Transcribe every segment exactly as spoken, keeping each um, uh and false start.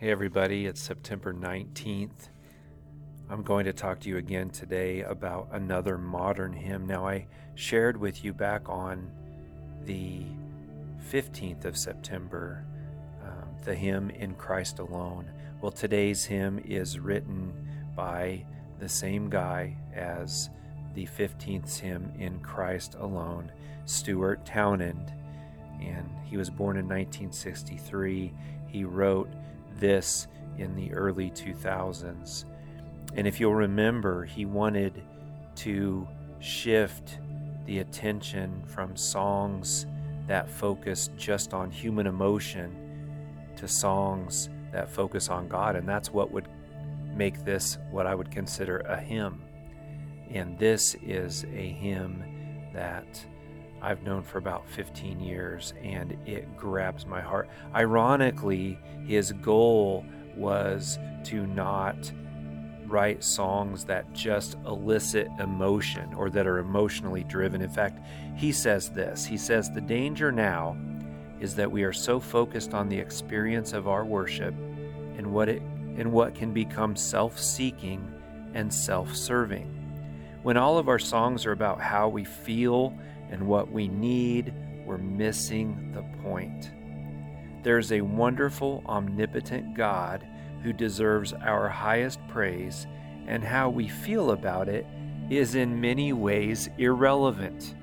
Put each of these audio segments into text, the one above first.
Hey everybody, it's September nineteenth. I'm going to talk to you again today about another modern hymn. Now, I shared with you back on the fifteenth of September um, the hymn In Christ Alone. Well, today's hymn is written by the same guy as the fifteenth hymn, In Christ Alone, Stuart Townend, and he was born in nineteen sixty-three. He wrote this in the early two thousands. And if you'll remember, he wanted to shift the attention from songs that focus just on human emotion to songs that focus on God. And that's what would make this what I would consider a hymn. And this is a hymn that I've known for about fifteen years, and it grabs my heart. Ironically, his goal was to not write songs that just elicit emotion or that are emotionally driven. In fact, he says this. He says, "The danger now is that we are so focused on the experience of our worship and what it and what can become self-seeking and self-serving. When all of our songs are about how we feel and what we need, we're missing the point. There's a wonderful, omnipotent God who deserves our highest praise, and how we feel about it is in many ways irrelevant.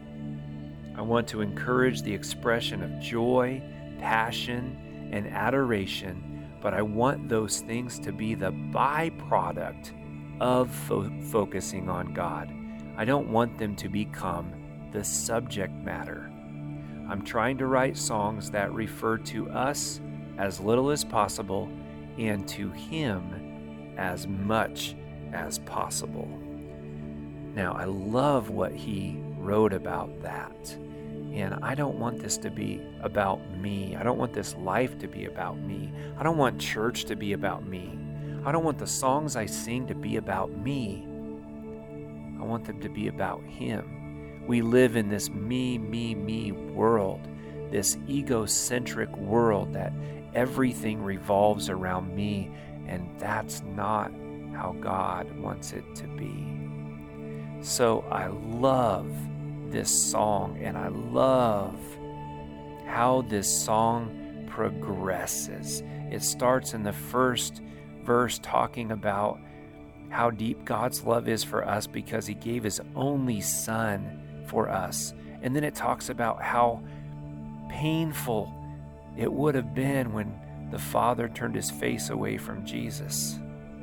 I want to encourage the expression of joy, passion, and adoration, but I want those things to be the byproduct of fo- focusing on God. I don't want them to become the subject matter. I'm trying to write songs that refer to us as little as possible and to Him as much as possible." Now, I love what he wrote about that. And I don't want this to be about me. I don't want this life to be about me. I don't want church to be about me. I don't want the songs I sing to be about me. I want them to be about Him. We live in this me, me, me world, this egocentric world that everything revolves around me, and that's not how God wants it to be. So I love this song, and I love how this song progresses. It starts in the first verse talking about how deep God's love is for us because He gave His only Son for us. And then it talks about how painful it would have been when the Father turned His face away from Jesus.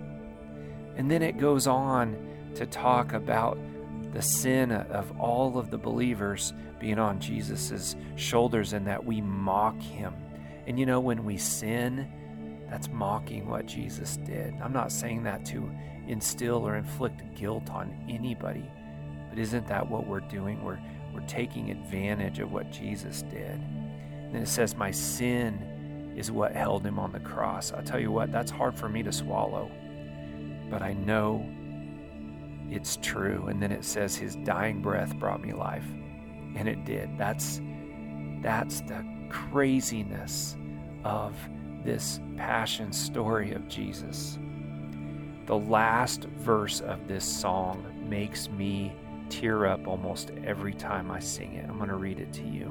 And then it goes on to talk about the sin of all of the believers being on Jesus's shoulders and that we mock Him. And you know, when we sin, that's mocking what Jesus did. I'm not saying that to instill or inflict guilt on anybody, but isn't that what we're doing? We're, we're taking advantage of what Jesus did. And then it says, "My sin is what held Him on the cross." I'll tell you what, that's hard for me to swallow, but I know it's true. And then it says, "His dying breath brought me life." And it did. That's, that's the craziness of this passion story of Jesus. The last verse of this song makes me tear up almost every time I sing it. I'm going to read it to you.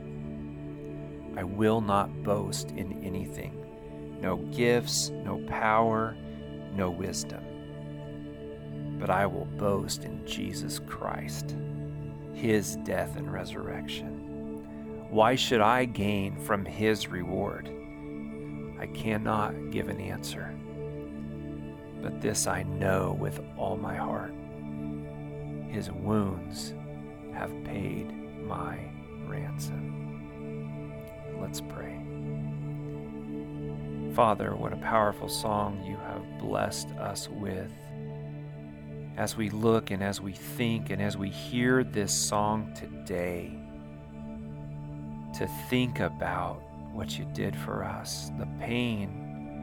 "I will not boast in anything, no gifts, no power, no wisdom, but I will boast in Jesus Christ, His death and resurrection. Why should I gain from His reward? I cannot give an answer, but this I know with all my heart. His wounds have paid my ransom." Let's pray. Father, what a powerful song you have blessed us with. As we look and as we think and as we hear this song today, to think about what you did for us, the pain.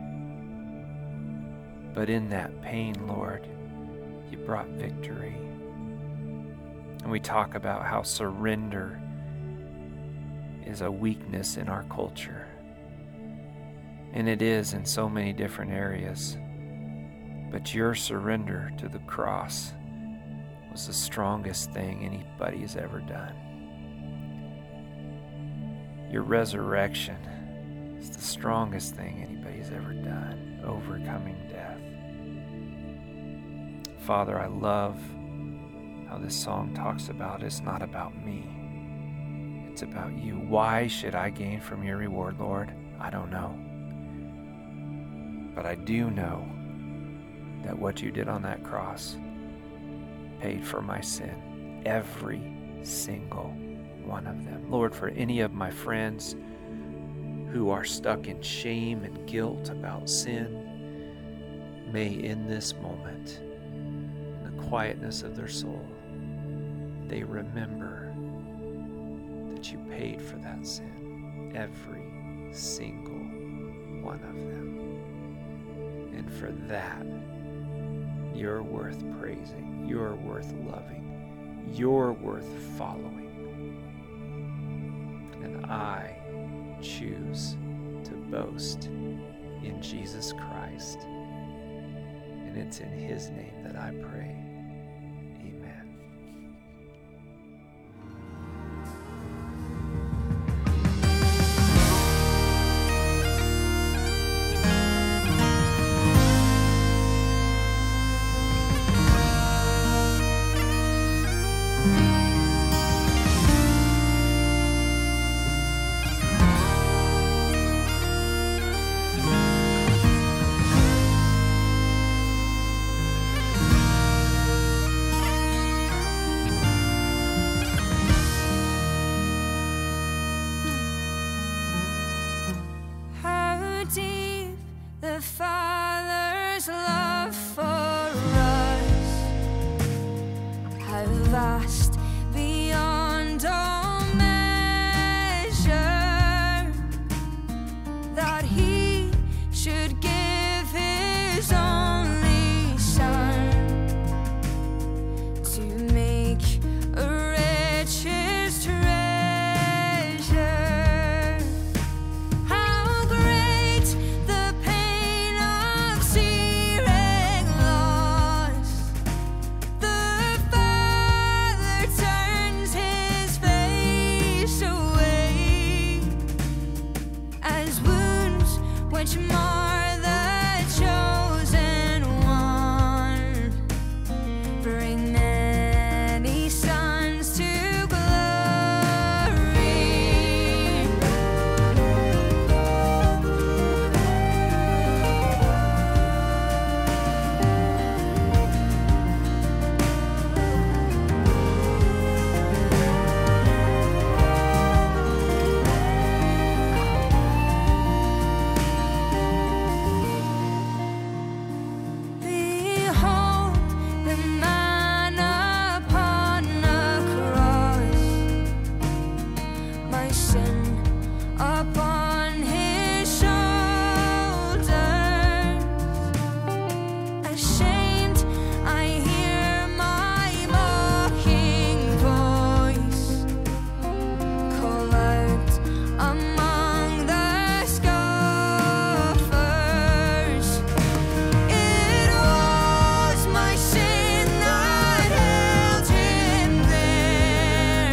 But in that pain, Lord, you brought victory. And we talk about how surrender is a weakness in our culture. And it is in so many different areas. But your surrender to the cross was the strongest thing anybody has ever done. Your resurrection is the strongest thing anybody's ever done, overcoming death. Father, I love how this song talks about it's not about me. It's about you. Why should I gain from your reward, Lord? I don't know. But I do know that what you did on that cross paid for my sin, every single one of them. Lord, for any of my friends who are stuck in shame and guilt about sin, may in this moment, in the quietness of their soul, they remember that you paid for that sin, every single one of them. And for that, you're worth praising, you're worth loving, you're worth following. And I choose to boast in Jesus Christ. And it's in his name that I pray. Amen. The Father's love for us, how vast beyond all measure, that he should give his only Son to make a richest treasure. How great the pain of searing loss! The Father turns his face away, as wounds which mar the chosen one bring many sons to glory. Behold the man upon the cross, my sin upon his shoulders. Ashamed, I hear my mocking voice call out among the scoffers. It was my sin that held him there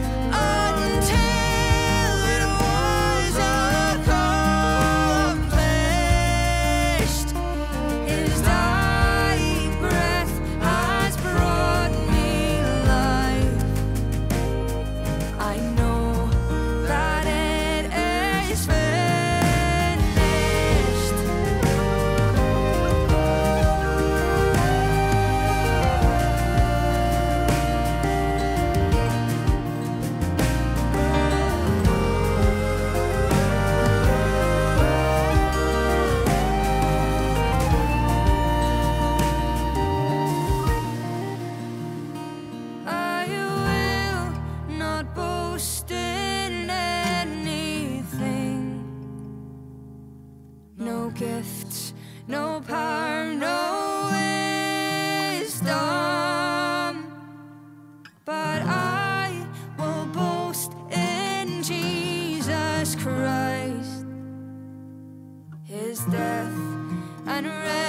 until it was accomplished. His dying breath has brought me life. I know that it is finished. I will not boast in anything, no gifts, no power, no wisdom, but I will boast in Jesus Christ, death and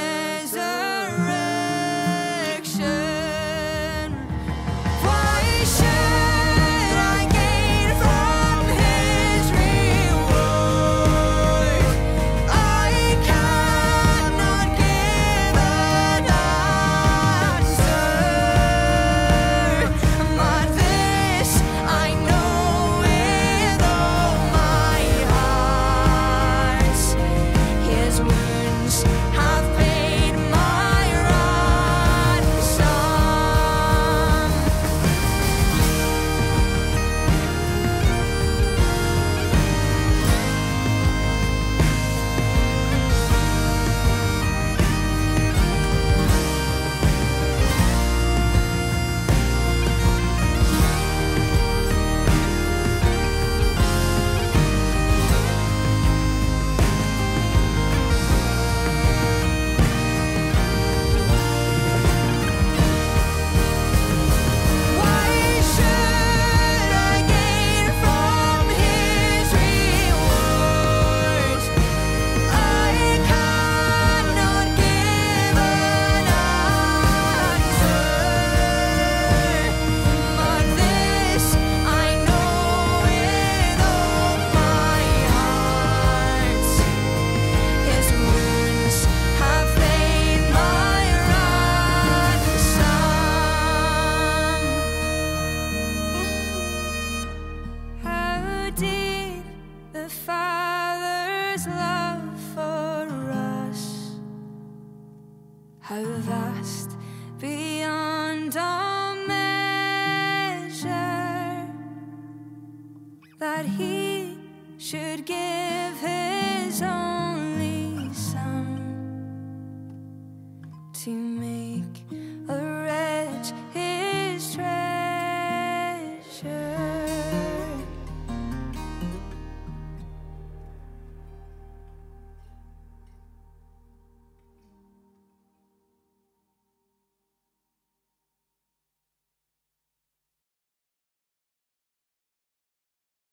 resurrection. Why should I gain from his reward? I cannot give an answer, but this I know with all my heart: his wounds have paid my ransom. Why should I gain from his reward? I cannot give an answer, but this I know with all my heart: his wounds have paid my ransom. How deep the Father's love for us, how vast